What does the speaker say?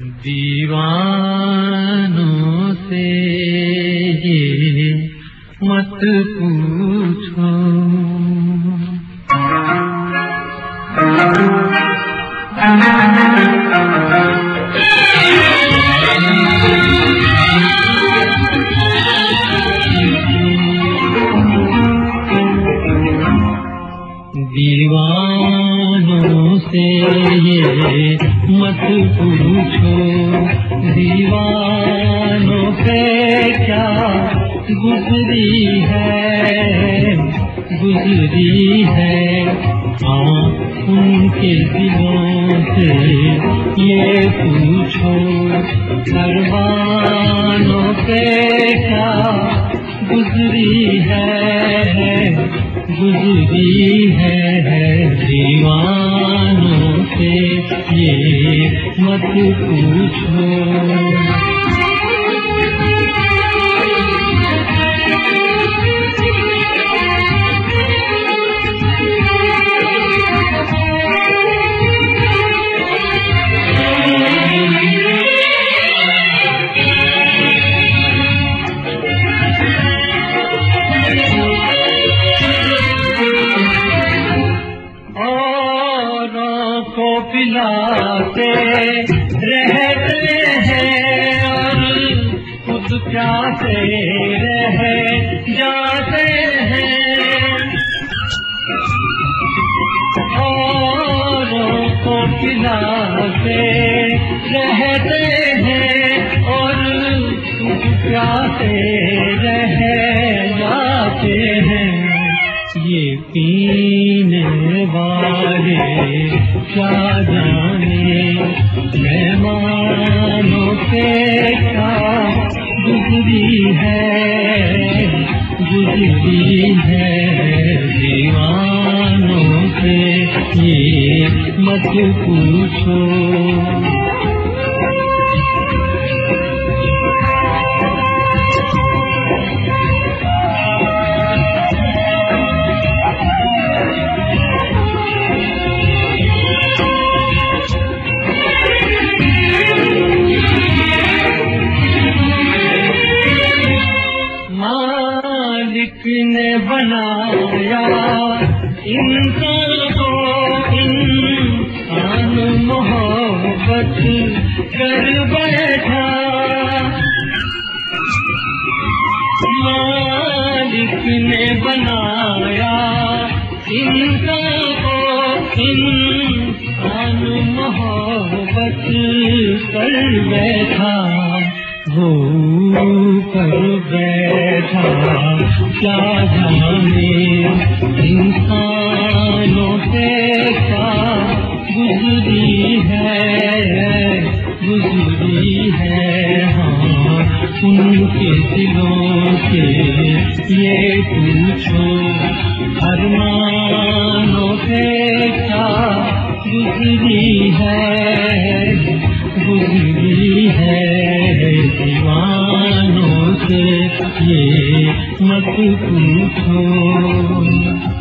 दीवानों से ये मत पूछो, दीवानों से ये मत पूछो, दीवानों पे क्या गुजरी है हाँ उनके दिलों से ये पूछो, परवानों पे क्या गुजरी है दीवानों से ये मत पूछो। पिलाते रहते हैं और खुद प्यासे रह जाते हैं, औरों को पिलाते रहते हैं और खुद प्यासे रह जाते हैं। ये पीने वाले क्या जाने मेहमानों पे क्या गुजरी है दीवानों से ये मत पूछो। ने बनाया इंसान को इंसान मोहब्बत कर बैठा, मालिक ने बनाया इंसान को इंसान मोहब्बत कर बैठा, हो कर बैठा क्या जाने इंसानों पे क्या गुजरी है हाँ उनके दिलों से ये पूछो, अरमानों पे क्या गुजरी है दीवानों से ये मत पूछो।